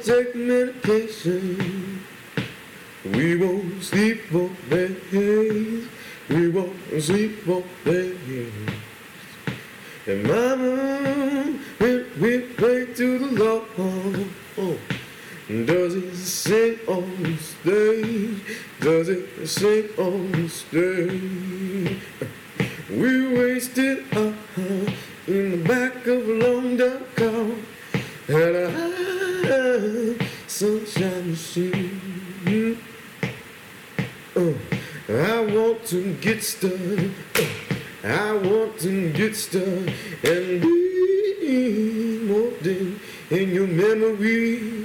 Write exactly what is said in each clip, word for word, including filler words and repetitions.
take medication. We won't sleep for days. We won't sleep for days. And mama, when we pray to the Lord, oh, does it sing on the stage? Does it sing on the stage? We wasted our time in the back of a long dark car and a high sunshine machine. Oh, I want to get started. Oh, I want to get started and be more than in your memory.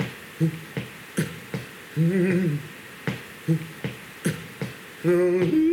Oh.